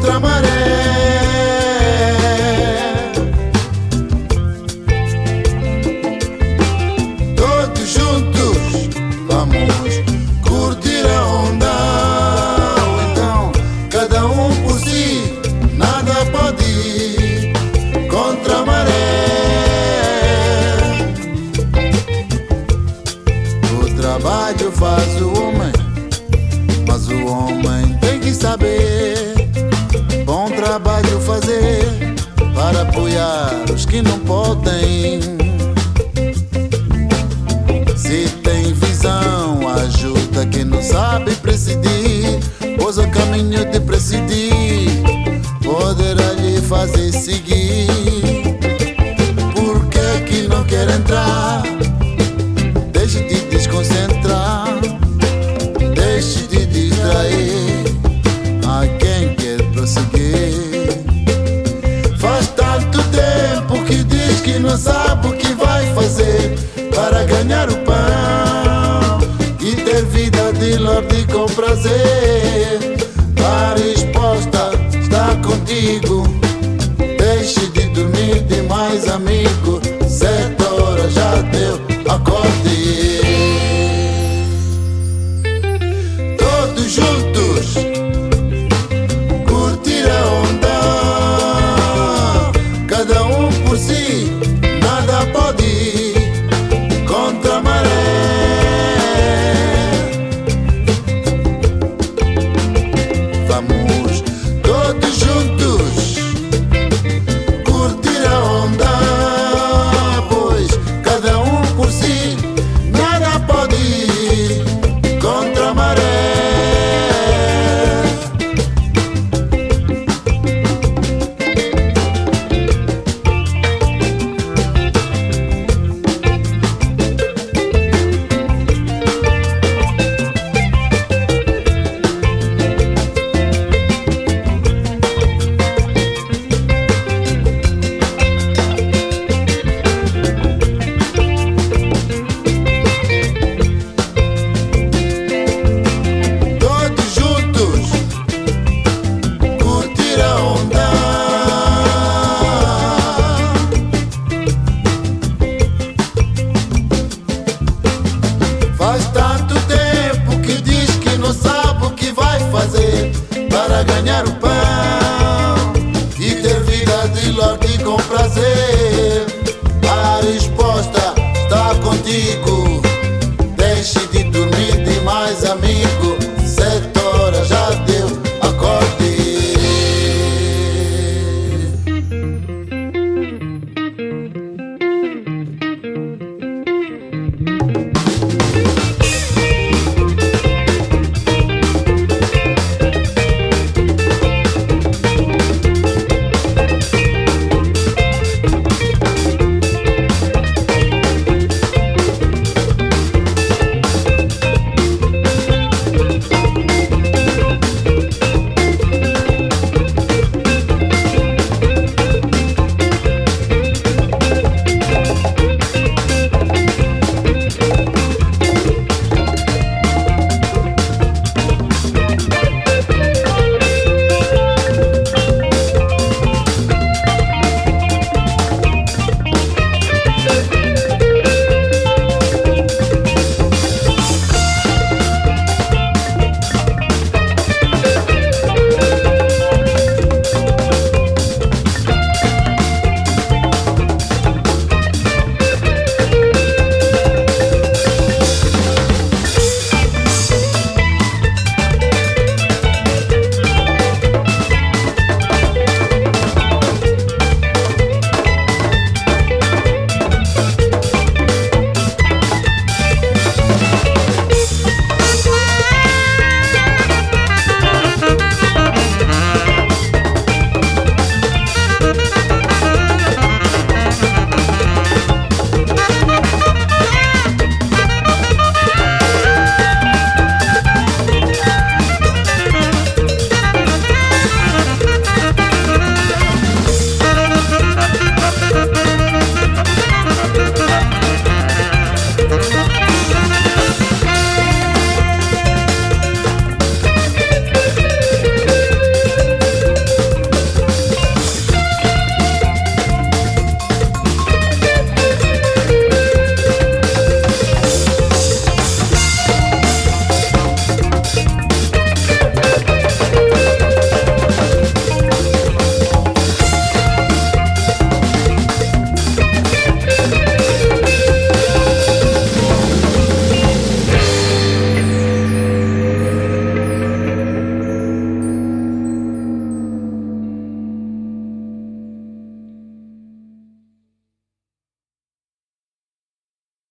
contra a maré. Todos juntos vamos curtir a onda. Ou então, cada um por si, nada pode ir contra a maré. O trabalho faz o homem, mas o homem tem que saber bom trabalho fazer para apoiar os que não podem. Se tem visão, ajuda quem não sabe presidir, pois o caminho de presidir poderá lhe fazer seguir. Por que que não quer entrar? Deixe de desconcentrar, deixe de distrair a quem quer prosseguir. Faz tanto tempo que diz que não sabe o que vai fazer para ganhar o pão e ter vida de lorde com prazer. A resposta está contigo. Deixe de dormir demais, amigo.